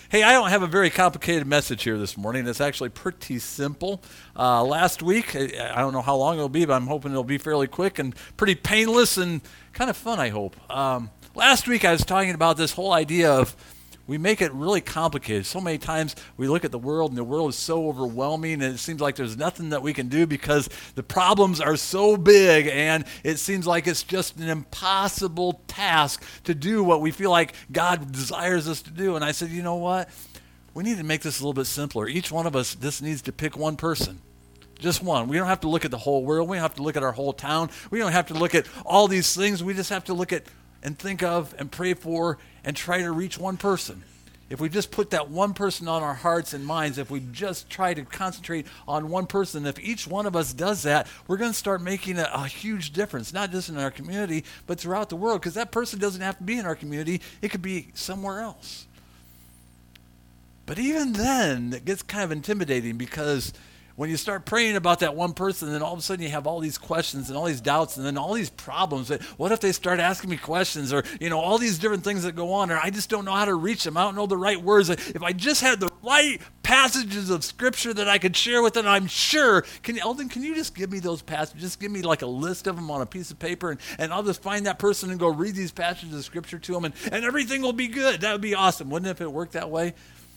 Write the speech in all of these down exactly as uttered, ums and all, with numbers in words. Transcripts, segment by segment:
Hey, I don't have a very complicated message here this morning. It's actually pretty simple. Uh, last week, I I don't know how long it'll be, but I'm hoping it'll be fairly quick and pretty painless and kind of fun, I hope. Um, last week, I was talking about this whole idea of we make it really complicated. So many times we look at the world and the world is so overwhelming and it seems like there's nothing that we can do because the problems are so big and it seems like it's just an impossible task to do what we feel like God desires us to do. And I said, you know what? We need to make this a little bit simpler. Each one of us just needs to pick one person. Just one. We don't have to look at the whole world. We don't have to look at our whole town. We don't have to look at all these things. We just have to look at and think of and pray for and try to reach one person. If we just put that one person on our hearts and minds, if we just try to concentrate on one person, if each one of us does that, we're going to start making a, a huge difference, not just in our community, but throughout the world, because that person doesn't have to be in our community. It could be somewhere else. But even then, it gets kind of intimidating because when you start praying about that one person, then all of a sudden you have all these questions and all these doubts and then all these problems. That what if they start asking me questions or, you know, all these different things that go on, or I just don't know how to reach them. I don't know the right words. If I just had the right passages of Scripture that I could share with them, I'm sure. Can you, Eldon, can you just give me those passages? Just give me like a list of them on a piece of paper, and, and I'll just find that person and go read these passages of Scripture to them, and, and everything will be good. That would be awesome. Wouldn't it if it worked that way?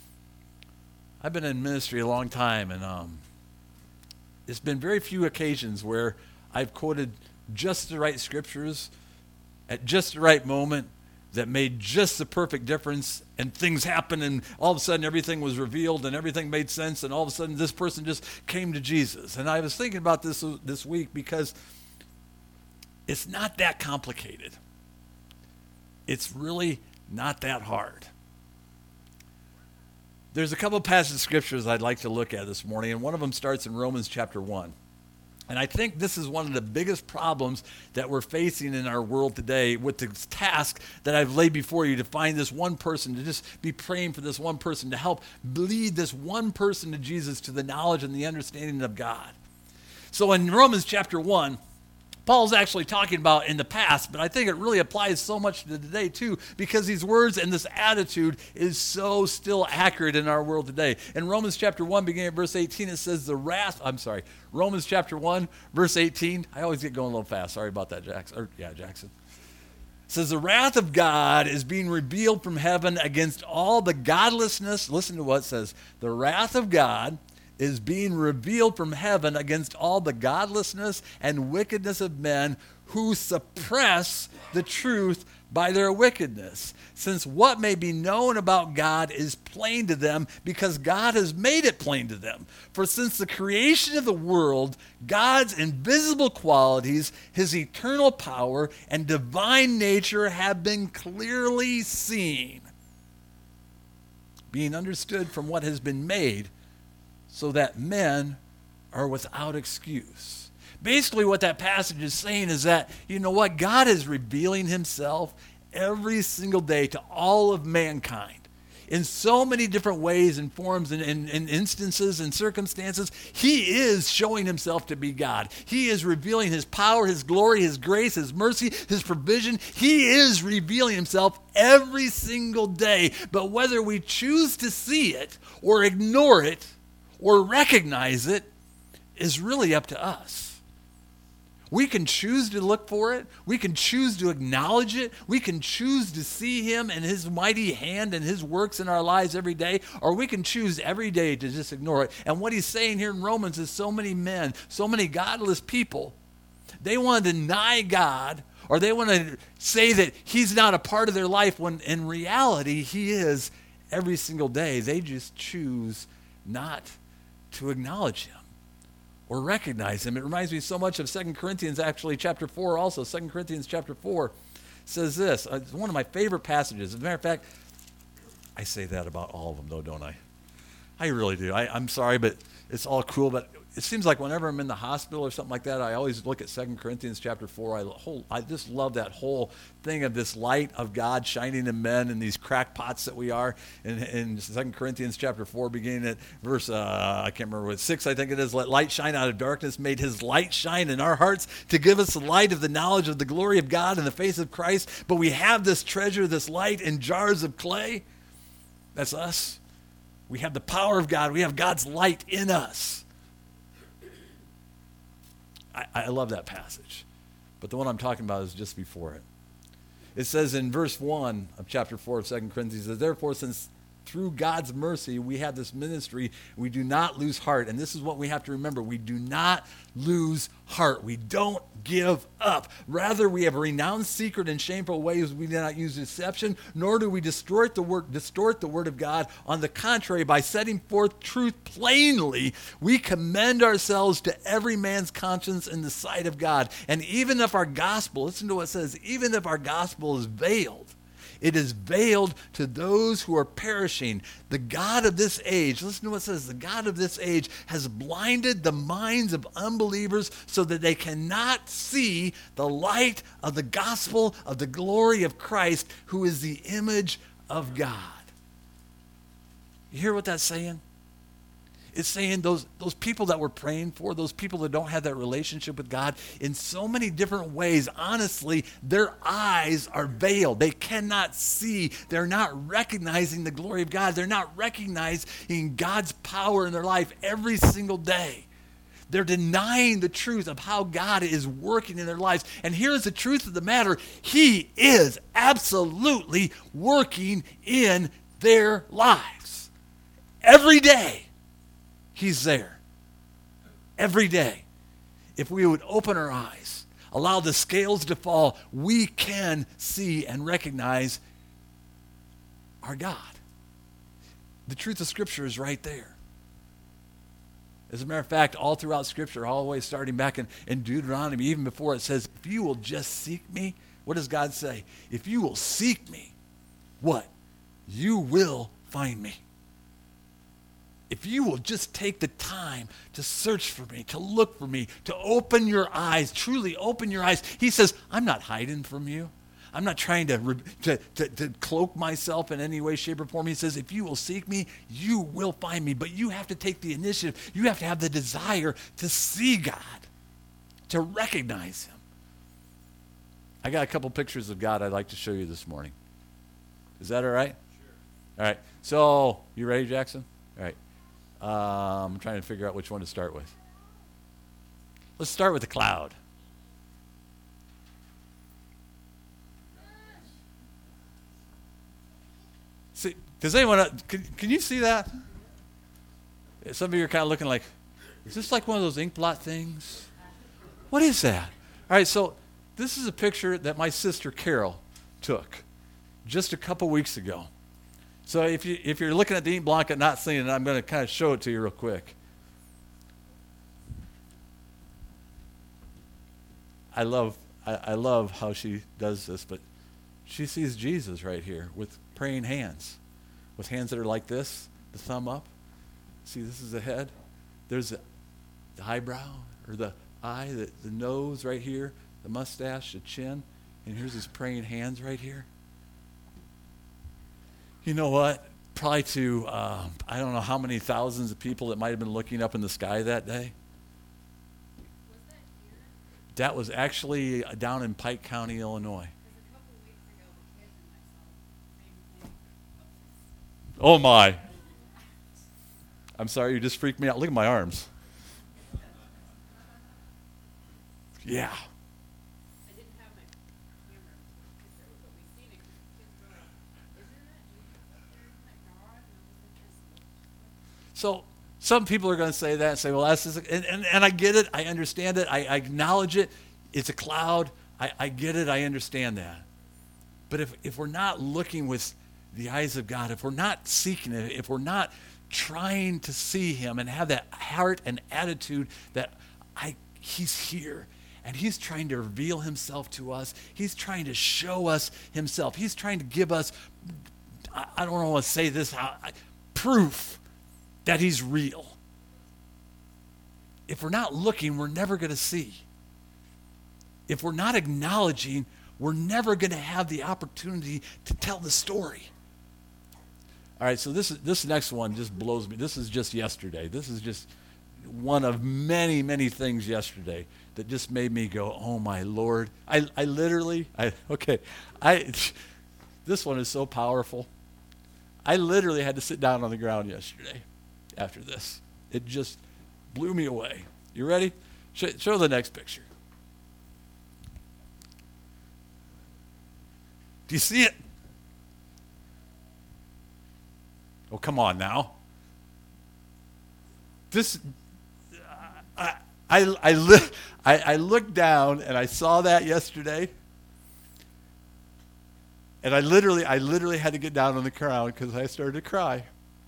I've been in ministry a long time, and um, it's been very few occasions where I've quoted just the right scriptures at just the right moment that made just the perfect difference, and things happened, and all of a sudden everything was revealed and everything made sense, and all of a sudden this person just came to Jesus. And I was thinking about this this week because it's not that complicated. It's really not that hard. There's a couple of passages of scriptures I'd like to look at this morning, and one of them starts in Romans chapter one. And I think this is one of the biggest problems that we're facing in our world today with the task that I've laid before you to find this one person, to just be praying for this one person, to help lead this one person to Jesus, to the knowledge and the understanding of God. So in Romans chapter one, Paul's actually talking about in the past, but I think it really applies so much to today too, because these words and this attitude is so still accurate in our world today. In Romans chapter one, beginning at verse eighteen, it says the wrath, I'm sorry, Romans chapter one, verse eighteen. I always get going a little fast. Sorry about that, Jackson. Or, yeah, Jackson. It says the wrath of God is being revealed from heaven against all the godlessness. Listen to what it says. The wrath of God is being revealed from heaven against all the godlessness and wickedness of men who suppress the truth by their wickedness. Since what may be known about God is plain to them because God has made it plain to them. For since the creation of the world, God's invisible qualities, his eternal power, and divine nature have been clearly seen, being understood from what has been made, so that men are without excuse. Basically what that passage is saying is that, you know what, God is revealing himself every single day to all of mankind in so many different ways and forms and, and, and instances and circumstances. He is showing himself to be God. He is revealing his power, his glory, his grace, his mercy, his provision. He is revealing himself every single day. But whether we choose to see it or ignore it or recognize it is really up to us. We can choose to look for it. We can choose to acknowledge it. We can choose to see him and his mighty hand and his works in our lives every day, or we can choose every day to just ignore it. And what he's saying here in Romans is so many men, so many godless people, they want to deny God, or they want to say that he's not a part of their life when in reality he is every single day. They just choose not to acknowledge him or recognize him. It reminds me so much of Second Corinthians, actually, chapter four also. Second Corinthians chapter four says this. It's one of my favorite passages. As a matter of fact, I say that about all of them, though, don't I? I really do. I, I'm sorry, but it's all cool, but it seems like whenever I'm in the hospital or something like that, I always look at Second Corinthians chapter four. I, whole, I just love that whole thing of this light of God shining in men and these crackpots that we are. In, in Second Corinthians chapter four, beginning at verse, uh, I can't remember what, six, I think it is, let light shine out of darkness, made his light shine in our hearts to give us the light of the knowledge of the glory of God in the face of Christ. But we have this treasure, this light in jars of clay. That's us. We have the power of God. We have God's light in us. I, I love that passage. But the one I'm talking about is just before it. It says in verse one of chapter four of Second Corinthians, it says, therefore, since through God's mercy we have this ministry, we do not lose heart. And this is what we have to remember. We do not lose heart. We don't give up. Rather, we have renounced secret and shameful ways. We do not use deception, nor do we distort the word, distort the word of God. On the contrary, by setting forth truth plainly, we commend ourselves to every man's conscience in the sight of God. And even if our gospel, listen to what it says, even if our gospel is veiled, it is veiled to those who are perishing. The God of this age, listen to what it says, the God of this age has blinded the minds of unbelievers so that they cannot see the light of the gospel of the glory of Christ, who is the image of God. You hear what that's saying? It's saying those, those people that we're praying for, those people that don't have that relationship with God, in so many different ways, honestly, their eyes are veiled. They cannot see. They're not recognizing the glory of God. They're not recognizing God's power in their life every single day. They're denying the truth of how God is working in their lives. And here's the truth of the matter. He is absolutely working in their lives. Every day. He's there. Every day. If we would open our eyes, allow the scales to fall, we can see and recognize our God. The truth of Scripture is right there. As a matter of fact, all throughout Scripture, all the way starting back in, in Deuteronomy, even before it says, if you will just seek me, what does God say? If you will seek me, what? You will find me. If you will just take the time to search for me, to look for me, to open your eyes, truly open your eyes. He says, I'm not hiding from you. I'm not trying to, to, to, to cloak myself in any way, shape, or form. He says, if you will seek me, you will find me. But you have to take the initiative. You have to have the desire to see God, to recognize him. I got a couple pictures of God I'd like to show you this morning. Is that all right? Sure. All right. So, you ready, Jackson? All right. Um, I'm trying to figure out which one to start with. Let's start with the cloud. See, does anyone, can, can you see that? Some of you are kind of looking like, is this like one of those ink blot things? What is that? All right, so this is a picture that my sister Carol took just a couple weeks ago. So if, you, if you're looking at the ink block and not seeing it, I'm going to kind of show it to you real quick. I love, I, I love how she does this, but she sees Jesus right here with praying hands, with hands that are like this, the thumb up. See, this is the head. There's the, the eyebrow, or the eye, the, the nose right here, the mustache, the chin, and here's his praying hands right here. You know what? Probably to, uh, I don't know how many thousands of people that might have been looking up in the sky that day. Was that here? That was actually down in Pike County, Illinois. Because a couple weeks ago, the kids and I saw the same thing. Oh my. I'm sorry, you just freaked me out. Look at my arms. Yeah. I didn't have my camera picture, but we seen it because the kids were like, isn't that Jesus up there? Isn't that God? And I was like, yes. So some people are going to say that and say, well, that's just, and, and, and I get it. I understand it. I, I acknowledge it. It's a cloud. I, I get it. I understand that. But if, if we're not looking with the eyes of God, if we're not seeking it, if we're not trying to see him and have that heart and attitude that I he's here and he's trying to reveal himself to us, he's trying to show us himself, he's trying to give us, I, I don't want to say this, how, I, proof that he's real. If we're not looking, we're never going to see. If we're not acknowledging, we're never going to have the opportunity to tell the story. All right, so this is, this next one just blows me. This is just yesterday. This is just one of many, many things yesterday that just made me go, oh my Lord. I, I literally, I okay, I. This one is so powerful. I literally had to sit down on the ground yesterday after this. It just blew me away. You ready? Show, show the next picture. Do you see it? Oh, come on now. This, I, I, I, li- I, I looked down and I saw that yesterday. And I literally, I literally had to get down on the ground because I started to cry.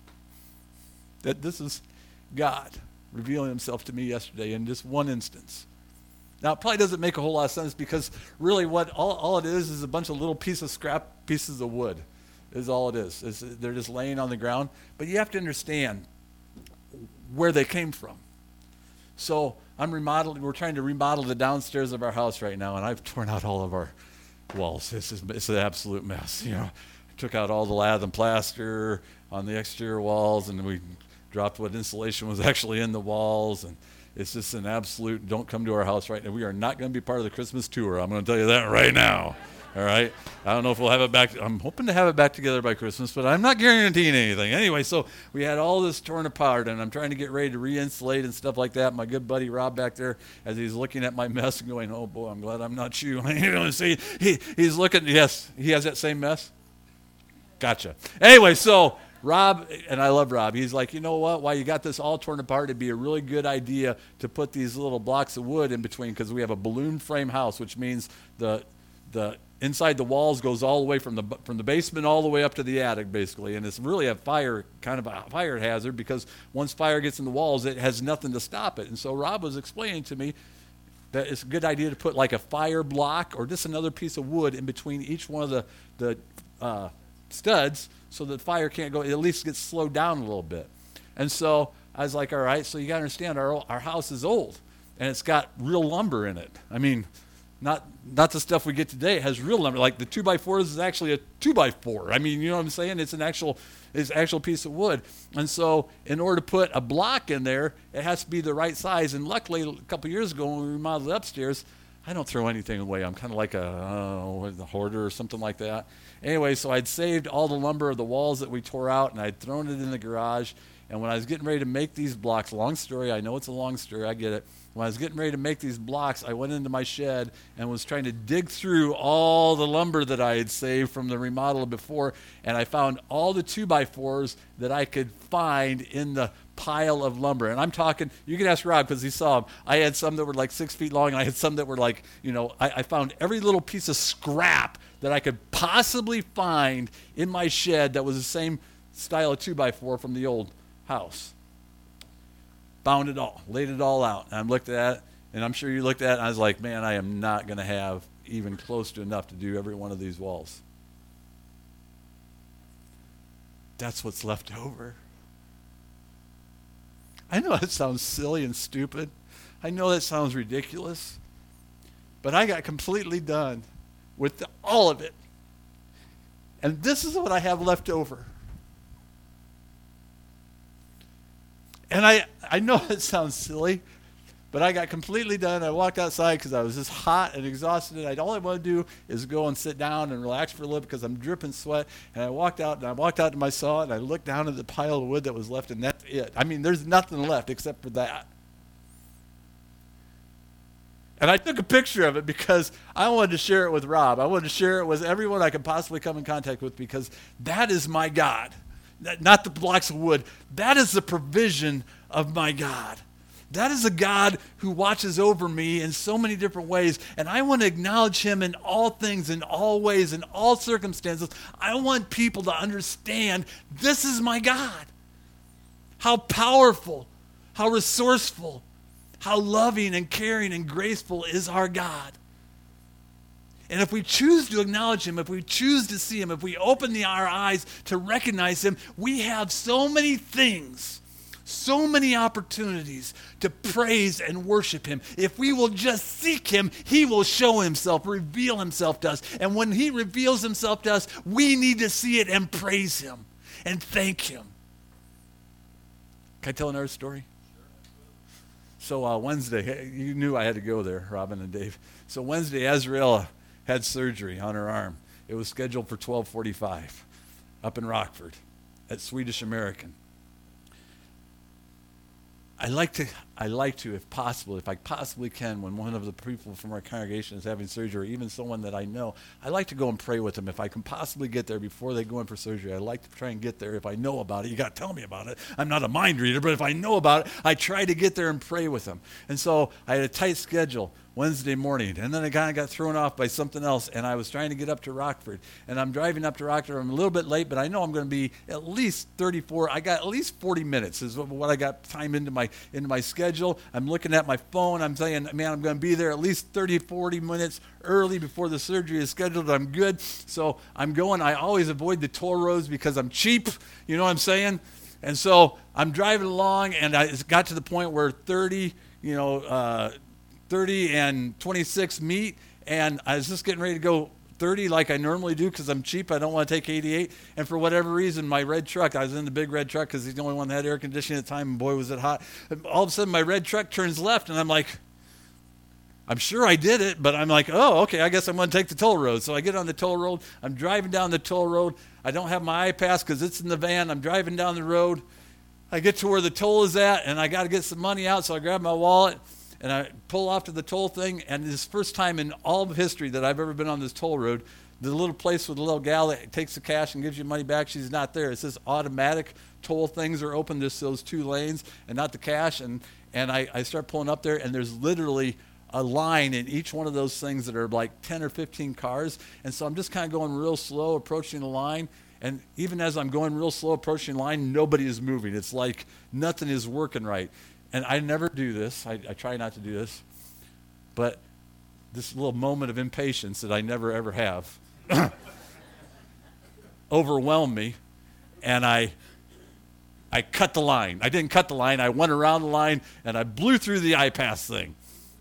That this is God revealing himself to me yesterday in just one instance. Now, it probably doesn't make a whole lot of sense because really what all, all it is is a bunch of little pieces of scrap pieces of wood is all it is. It's, they're just laying on the ground. But you have to understand where they came from. So I'm remodeling, we're trying to remodel the downstairs of our house right now, and I've torn out all of our walls. This is, it's an absolute mess. You know, I took out all the lath and plaster on the exterior walls, and we dropped what insulation was actually in the walls, and it's just an absolute don't come to our house right now. We are not going to be part of the Christmas tour. I'm going to tell you that right now. All right? I don't know if we'll have it back. I'm hoping to have it back together by Christmas, but I'm not guaranteeing anything. Anyway, so we had all this torn apart, and I'm trying to get ready to re-insulate and stuff like that. My good buddy Rob back there, as he's looking at my mess and going, oh, boy, I'm glad I'm not you. You know, see, he, he's looking. Yes, he has that same mess. Gotcha. Anyway, so Rob, and I love Rob, he's like, you know what, while you got this all torn apart, it'd be a really good idea to put these little blocks of wood in between because we have a balloon frame house, which means the the inside the walls goes all the way from the from the basement all the way up to the attic, basically. And it's really a fire, kind of a fire hazard because once fire gets in the walls, it has nothing to stop it. And so Rob was explaining to me that it's a good idea to put like a fire block or just another piece of wood in between each one of the, the uh, studs so that fire can't go, it at least gets slowed down a little bit. And so I was like, all right, so you got to understand our our house is old and it's got real lumber in it. I mean, not not the stuff we get today. It has real lumber. Like the two by fours is actually a two by four. I mean, you know what I'm saying? It's an actual it's an actual piece of wood. And so in order to put a block in there, it has to be the right size. And luckily, a couple years ago when we remodeled upstairs, I don't throw anything away. I'm kind of like a, uh, a hoarder or something like that. Anyway, so I'd saved all the lumber of the walls that we tore out, and I'd thrown it in the garage. And when I was getting ready to make these blocks, long story, I know it's a long story, I get it. When I was getting ready to make these blocks, I went into my shed and was trying to dig through all the lumber that I had saved from the remodel before, and I found all the two by fours that I could find in the pile of lumber. And I'm talking, you can ask Rob because he saw them. I had some that were like six feet long, and I had some that were like, you know, I, I found every little piece of scrap that I could possibly find in my shed that was the same style of two by four from the old house. Found it all, laid it all out. And I looked at it, and I'm sure you looked at it, and I was like, man, I am not going to have even close to enough to do every one of these walls. That's what's left over. I know that sounds silly and stupid. I know that sounds ridiculous. But I got completely done with the, all of it. And this is what I have left over. And I, I know it sounds silly, but I got completely done. I walked outside because I was just hot and exhausted. And I, all I want to do is go and sit down and relax for a little because I'm dripping sweat. And I walked out, and I walked out to my saw, and I looked down at the pile of wood that was left, and that's it. I mean, there's nothing left except for that. And I took a picture of it because I wanted to share it with Rob. I wanted to share it with everyone I could possibly come in contact with because that is my God. Not the blocks of wood. That is the provision of my God. That is a God who watches over me in so many different ways. And I want to acknowledge him in all things, in all ways, in all circumstances. I want people to understand this is my God. How powerful, how resourceful, how loving and caring and graceful is our God. And if we choose to acknowledge him, if we choose to see him, if we open the, our eyes to recognize him, we have so many things, so many opportunities to praise and worship him. If we will just seek him, he will show himself, reveal himself to us. And when he reveals himself to us, we need to see it and praise him and thank him. Can I tell another story? So uh, Wednesday, you knew I had to go there, Robin and Dave. So Wednesday, Azraella had surgery on her arm. It was scheduled for twelve forty-five up in Rockford. at Swedish American. I like to, I like to, if possible, if I possibly can, when one of the people from our congregation is having surgery, or even someone that I know, I like to go and pray with them. If I can possibly get there before they go in for surgery, I like to try and get there. If I know about it, you got to tell me about it. I'm not a mind reader, but if I know about it, I try to get there and pray with them. And so I had a tight schedule Wednesday morning, and then I kind of got thrown off by something else, and I was trying to get up to Rockford, and I'm driving up to Rockford. I'm a little bit late, but I know I'm going to be at least thirty-four. I got at least forty minutes is what I got time into my into my schedule. I'm looking at my phone. I'm saying, man, I'm going to be there at least thirty, forty minutes early before the surgery is scheduled. I'm good. So I'm going. I always avoid the toll roads because I'm cheap. You know what I'm saying? And so I'm driving along, and I it got to the point where thirty, you know, uh, thirty and twenty-six meet, and I was just getting ready to go thirty like I normally do because I'm cheap. I don't want to take eighty-eight. And for whatever reason, my red truck, I was in the big red truck because he's the only one that had air conditioning at the time, and boy, was it hot. And all of a sudden, my red truck turns left, and I'm like, I'm sure I did it, but I'm like, oh, okay, I guess I'm going to take the toll road. So I get on the toll road. I'm driving down the toll road. I don't have my iPass because it's in the van. I'm driving down the road. I get to where the toll is at, and I got to get some money out, so I grab my wallet, and I pull off to the toll thing, and this is the first time in all of history that I've ever been on this toll road. The little place with the little gal that takes the cash and gives you money back, she's not there. It says automatic toll things are open, just those two lanes, and not the cash. And, and I, I start pulling up there, and there's literally a line in each one of those things that are like ten or fifteen cars. And so I'm just kind of going real slow, approaching the line. And even as I'm going real slow, approaching the line, nobody is moving. It's like nothing is working right. And I never do this. I, I try not to do this. But this little moment of impatience that I never, ever have overwhelmed me. And I I cut the line. I didn't cut the line. I went around the line, and I blew through the iPass thing.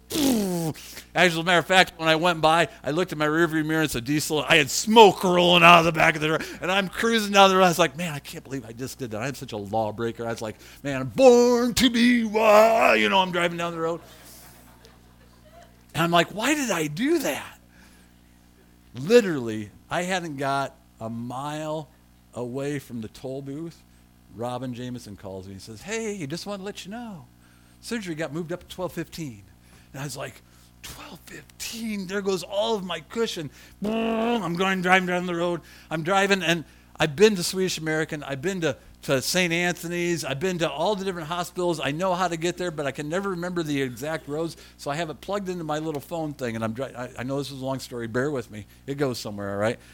As a matter of fact, when I went by, I looked at my rearview mirror and it's a diesel. I had smoke rolling out of the back of the truck, and I'm cruising down the road. I was like, man, I can't believe I just did that. I'm such a lawbreaker. I was like, man, I'm born to be wild. You know, I'm driving down the road. And I'm like, why did I do that? Literally, I hadn't got a mile away from the toll booth. Robin Jameson calls me and says, hey, just want to let you know, surgery got moved up to twelve fifteen. And I was like, twelve fifteen, there goes all of my cushion. I'm going driving down the road. I'm driving, and I've been to Swedish American. I've been to, to Saint Anthony's. I've been to all the different hospitals. I know how to get there, but I can never remember the exact roads. So I have it plugged into my little phone thing, and I'm dri- I, I know this is a long story. Bear with me. It goes somewhere, all right?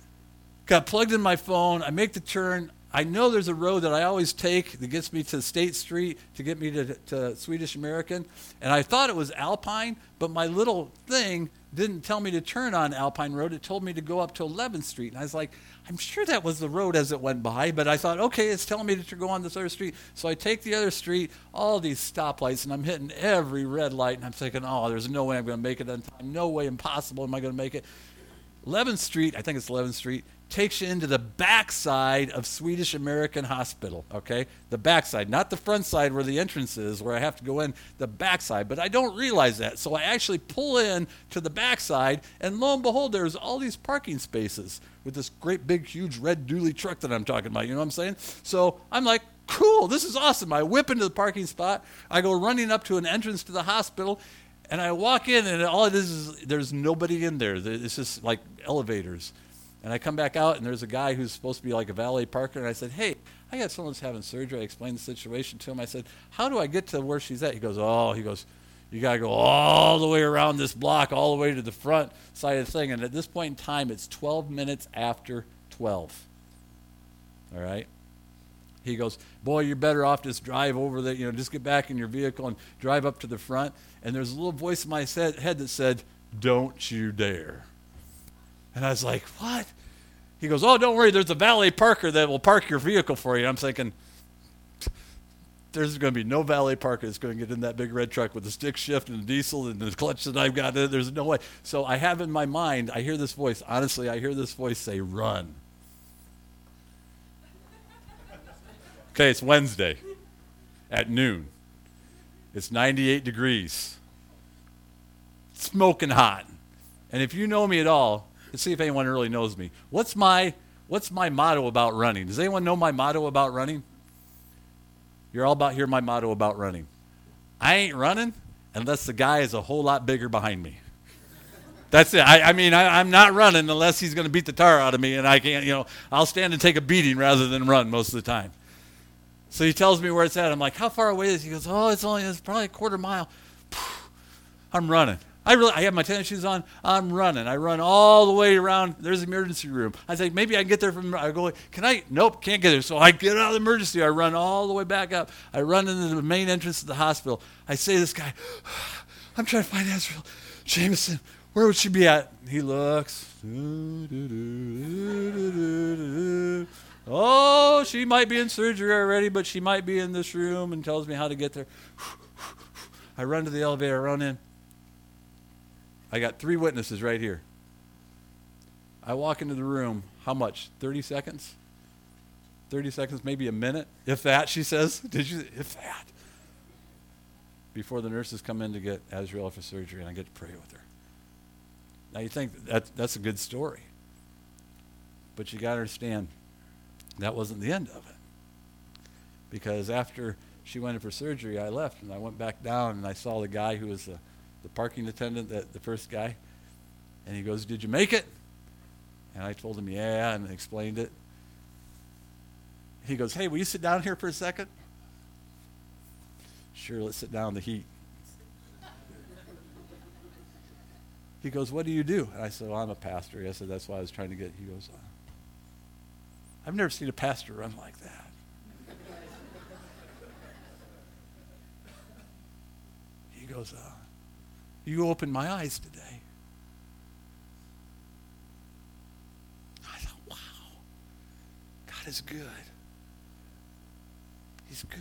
Got plugged in my phone. I make the turn. I know there's a road that I always take that gets me to State Street to get me to, to Swedish American. And I thought it was Alpine, but my little thing didn't tell me to turn on Alpine Road. It told me to go up to eleventh Street. And I was like, I'm sure that was the road as it went by, but I thought, okay, it's telling me to go on this other street. So I take the other street, all these stoplights, and I'm hitting every red light, and I'm thinking, oh, there's no way I'm going to make it on time. No way, impossible am I going to make it. eleventh Street, I think it's eleventh Street, takes you into the backside of Swedish American Hospital, okay? The backside, not the front side where the entrance is, where I have to go in, the backside. But I don't realize that. So I actually pull in to the backside, and lo and behold, there's all these parking spaces with this great big huge red dually truck that I'm talking about, you know what I'm saying? So I'm like, cool, this is awesome. I whip into the parking spot. I go running up to an entrance to the hospital, and I walk in, and all it is is there's nobody in there. It's just like elevators. And I come back out, and there's a guy who's supposed to be like a valet parker, and I said, hey, I got someone that's having surgery. I explained the situation to him. I said, how do I get to where she's at? He goes, oh, he goes, you got to go all the way around this block, all the way to the front side of the thing. And at this point in time, it's twelve minutes after twelve. All right? He goes, boy, you're better off just drive over there, you know, just get back in your vehicle and drive up to the front. And there's a little voice in my head that said, don't you dare. And I was like, what? He goes, oh, don't worry, there's a valet parker that will park your vehicle for you. I'm thinking, there's going to be no valet parker that's going to get in that big red truck with the stick shift and the diesel and the clutch that I've got. There's no way. So I have in my mind, I hear this voice. Honestly, I hear this voice say, run. Okay, it's Wednesday at noon. It's ninety-eight degrees. Smoking hot. And if you know me at all, let's see if anyone really knows me. What's my What's my motto about running? Does anyone know my motto about running? You're all about hear my motto about running. I ain't running unless the guy is a whole lot bigger behind me. That's it. I, I mean, I, I'm not running unless he's going to beat the tar out of me, and I can't, you know, I'll stand and take a beating rather than run most of the time. So he tells me where it's at. I'm like, how far away is it? He goes, oh, it's only, it's probably a quarter mile. I'm running. I really, I have my tennis shoes on. I'm running. I run all the way around. There's the emergency room. I think maybe I can get there from, I go, can I? Nope, can't get there. So I get out of the emergency. I run all the way back up. I run into the main entrance of the hospital. I say to this guy, I'm trying to find Azrael Jameson. Where would she be at? He looks. Oh, she might be in surgery already, but she might be in this room, and tells me how to get there. I run to the elevator. I run in. I got three witnesses right here. I walk into the room. How much? thirty seconds? thirty seconds, maybe a minute? If that, she says. Did you? If that. Before the nurses come in to get Azrael for surgery, and I get to pray with her. Now you think that that's a good story. But you got to understand, that wasn't the end of it. Because after she went in for surgery, I left, and I went back down, and I saw the guy who was the, the parking attendant, the, the first guy. And he goes, did you make it? And I told him, yeah, and explained it. He goes, hey, will you sit down here for a second? Sure, let's sit down in the heat. He goes, what do you do? And I said, well, I'm a pastor. I said, that's why I was trying to get. He goes, uh, I've never seen a pastor run like that. He goes, uh, you opened my eyes today. I thought, wow, God is good. He's good.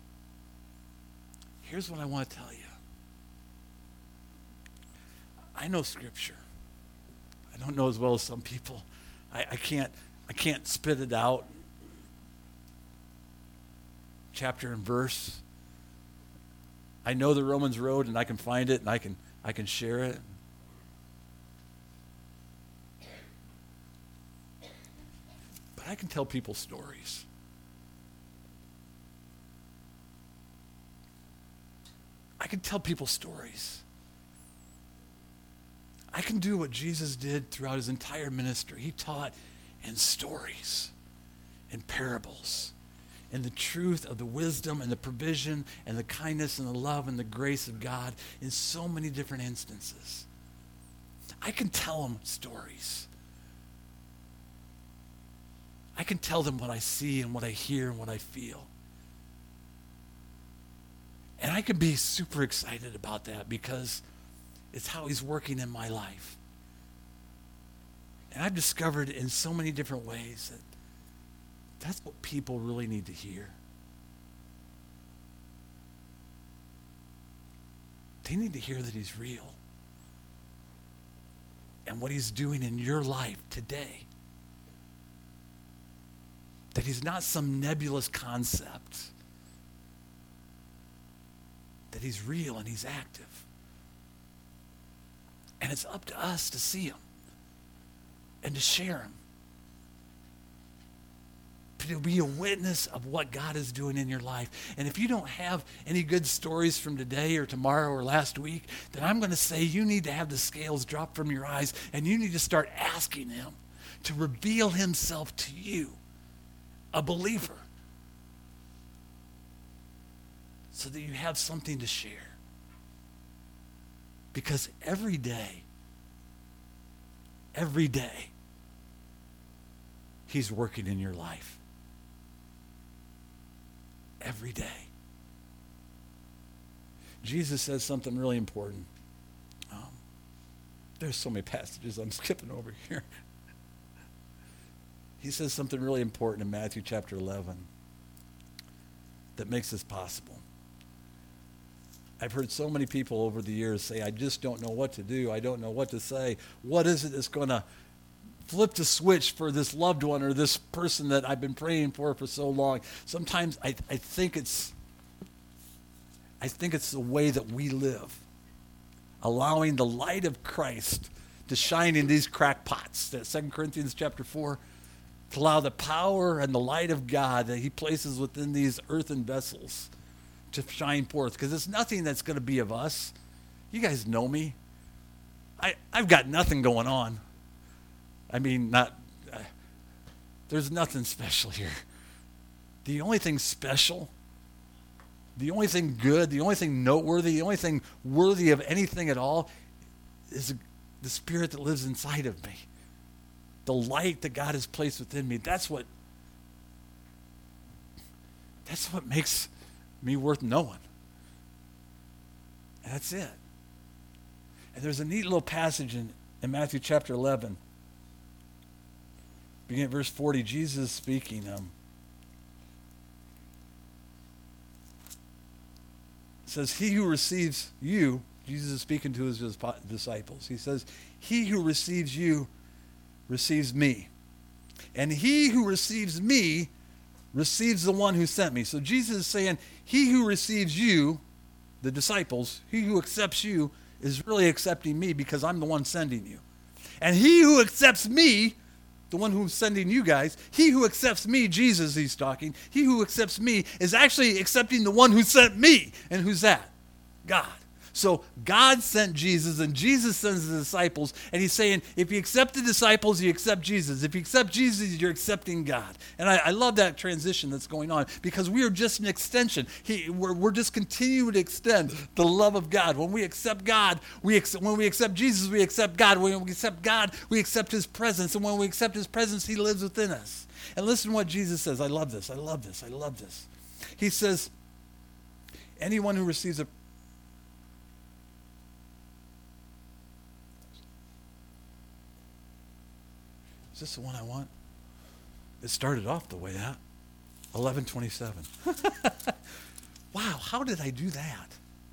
Here's what I want to tell you. I know Scripture. I don't know as well as some people. I, I can't I can't spit it out. Chapter and verse. I know the Romans road, and I can find it, and I can I can share it. But I can tell people stories. I can tell people stories. I can do what Jesus did throughout his entire ministry. He taught in stories, in parables, in the truth of the wisdom and the provision and the kindness and the love and the grace of God in so many different instances. I can tell them stories. I can tell them what I see and what I hear and what I feel. And I can be super excited about that because it's how he's working in my life. And I've discovered in so many different ways that that's what people really need to hear. They need to hear that he's real. And what he's doing in your life today. That he's not some nebulous concept. That he's real and he's active. And it's up to us to see him and to share him. To be a witness of what God is doing in your life. And if you don't have any good stories from today or tomorrow or last week, then I'm going to say you need to have the scales drop from your eyes and you need to start asking him to reveal himself to you, a believer, so that you have something to share. Because every day, every day, he's working in your life. Every day. Jesus says something really important. Um, there's so many passages I'm skipping over here. He says something really important in Matthew chapter eleven that makes this possible. I've heard so many people over the years say, I just don't know what to do. I don't know what to say. What is it that's going to flip the switch for this loved one or this person that I've been praying for for so long? Sometimes I, I think it's I think it's the way that we live, allowing the light of Christ to shine in these crackpots. That Second Corinthians chapter four, to allow the power and the light of God that he places within these earthen vessels to shine forth. Because it's nothing that's going to be of us. You guys know me. I, I've got nothing going on. I mean, not, uh, there's nothing special here. The only thing special, the only thing good, the only thing noteworthy, the only thing worthy of anything at all is the Spirit that lives inside of me. The light that God has placed within me. That's what, that's what makes me worth knowing. And that's it. And there's a neat little passage in, in Matthew chapter eleven. Beginning at verse forty, Jesus is speaking. Um, it says, he who receives you, Jesus is speaking to his disciples. He says, he who receives you receives me. And he who receives me receives the one who sent me. So Jesus is saying, he who receives you, the disciples, he who accepts you is really accepting me because I'm the one sending you. And he who accepts me, the one who's sending you guys, he who accepts me, Jesus he's talking, he who accepts me is actually accepting the one who sent me. And who's that? God. So God sent Jesus, and Jesus sends the disciples, and he's saying, if you accept the disciples, you accept Jesus. If you accept Jesus, you're accepting God. And I, I love that transition that's going on, because we are just an extension. He, we're, we're just continuing to extend the love of God. When we accept God, we accept, when we accept Jesus, we accept God. When we accept God, we accept his presence. And when we accept his presence, he lives within us. And listen to what Jesus says. I love this. I love this. I love this. He says, anyone who receives a Is this the one I want? It started off the way that. eleven twenty-seven. Wow, how did I do that?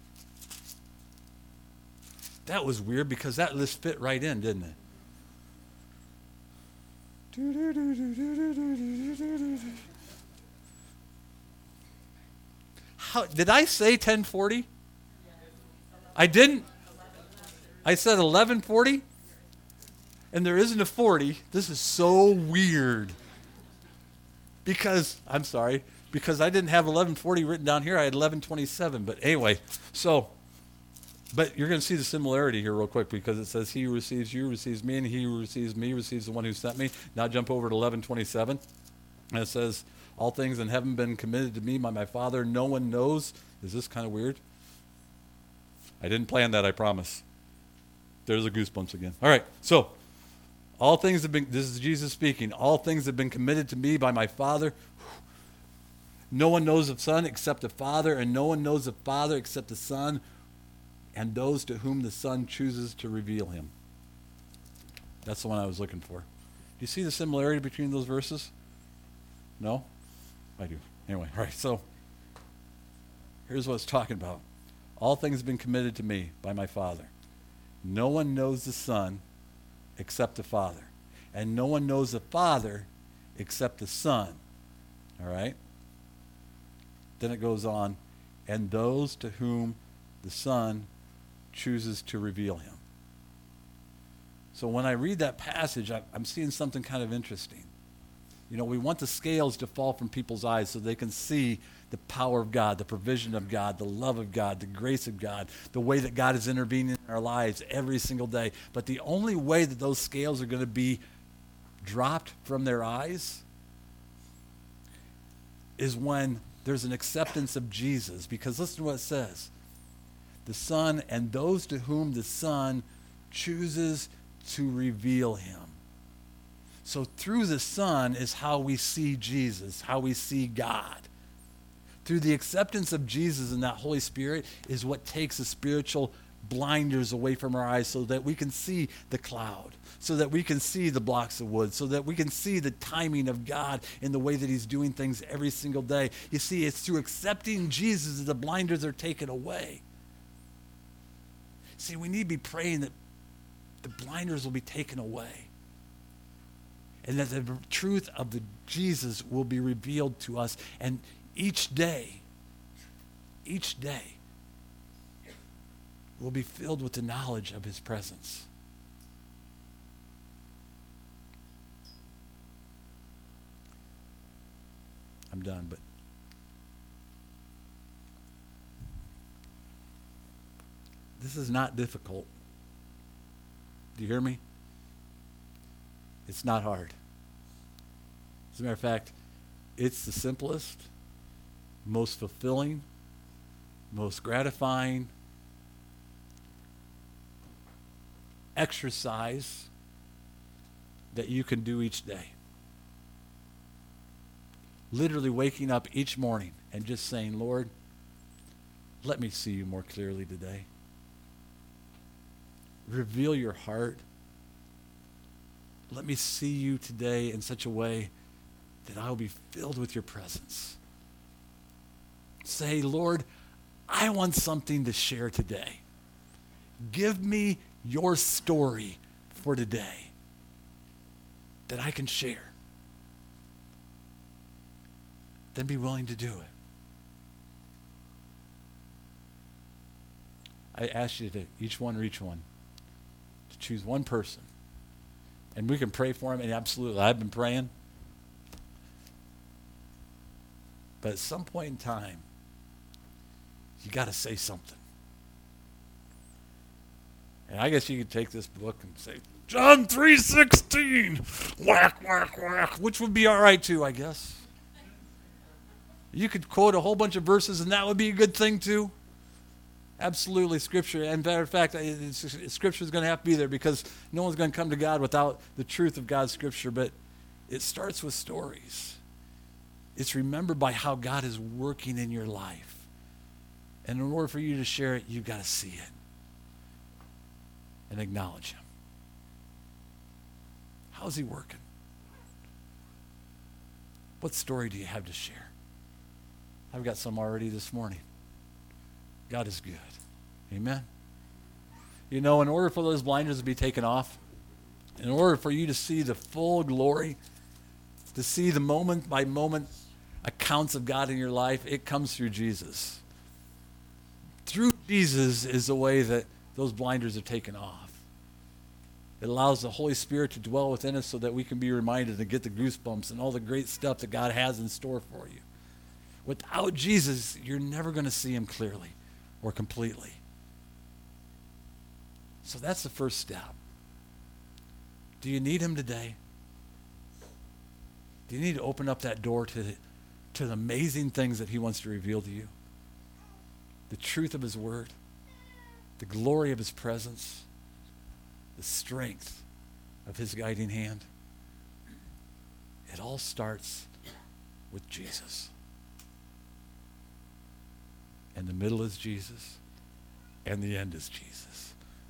That was weird because that list fit right in, didn't it? How, did I say ten forty? I didn't? I said eleven forty? And there isn't a forty. This is so weird. Because, I'm sorry, because I didn't have eleven forty written down here. I had eleven twenty-seven. But anyway, so, but you're going to see the similarity here real quick, because it says, he who receives you receives me, and he who receives me receives the one who sent me. Now jump over to eleven twenty-seven. And it says, all things in heaven have been committed to me by my Father. No one knows. Is this kind of weird? I didn't plan that, I promise. There's the goosebumps again. All right, so. All things have been, this is Jesus speaking, all things have been committed to me by my Father. No one knows the Son except the Father, and no one knows the Father except the Son, and those to whom the Son chooses to reveal him. That's the one I was looking for. Do you see the similarity between those verses? No? I do. Anyway, all right, so here's what it's talking about. All things have been committed to me by my Father. No one knows the Son except the Father. And no one knows the Father except the Son. All right? Then it goes on, and those to whom the Son chooses to reveal him. So when I read that passage, I, I'm seeing something kind of interesting. You know, we want the scales to fall from people's eyes so they can see the power of God, the provision of God, the love of God, the grace of God, the way that God is intervening in our lives every single day. But the only way that those scales are going to be dropped from their eyes is when there's an acceptance of Jesus. Because listen to what it says. The Son, and those to whom the Son chooses to reveal him. So through the Son is how we see Jesus, how we see God. Through the acceptance of Jesus and that Holy Spirit is what takes the spiritual blinders away from our eyes so that we can see the cloud, so that we can see the blocks of wood, so that we can see the timing of God in the way that he's doing things every single day. You see, it's through accepting Jesus that the blinders are taken away. See, we need to be praying that the blinders will be taken away, and that the truth of the Jesus will be revealed to us. And each day, each day, will be filled with the knowledge of his presence. I'm done, but this is not difficult. Do you hear me? It's not hard. As a matter of fact, it's the simplest, most fulfilling, most gratifying exercise that you can do each day. Literally waking up each morning and just saying, Lord, let me see you more clearly today. Reveal your heart. Let me see you today in such a way that I will be filled with your presence. Say, Lord, I want something to share today. Give me your story for today that I can share. Then be willing to do it. I ask you to, each one or each one, to choose one person. And we can pray for him, and absolutely, I've been praying. But at some point in time, you got to say something. And I guess you could take this book and say, John three sixteen, whack, whack, whack, which would be all right too, I guess. You could quote a whole bunch of verses, and that would be a good thing too. Absolutely, Scripture. And matter of fact, Scripture is going to have to be there because no one's going to come to God without the truth of God's Scripture. But it starts with stories. It's remembered by how God is working in your life. And in order for you to share it, you've got to see it and acknowledge him. How's he working? What story do you have to share? I've got some already this morning. God is good. Amen. You know, in order for those blinders to be taken off, in order for you to see the full glory, to see the moment by moment accounts of God in your life, it comes through Jesus. Through Jesus is the way that those blinders are taken off. It allows the Holy Spirit to dwell within us so that we can be reminded and get the goosebumps and all the great stuff that God has in store for you. Without Jesus, you're never going to see him clearly or completely. So that's the first step. Do you need him today? Do you need to open up that door to the, to the amazing things that he wants to reveal to you? The truth of his word, the glory of his presence, the strength of his guiding hand. It all starts with Jesus. And the middle is Jesus, and the end is Jesus.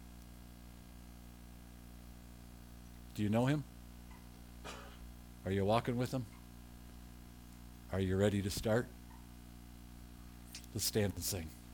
Do you know him? Are you walking with him? Are you ready to start? Let's stand and sing.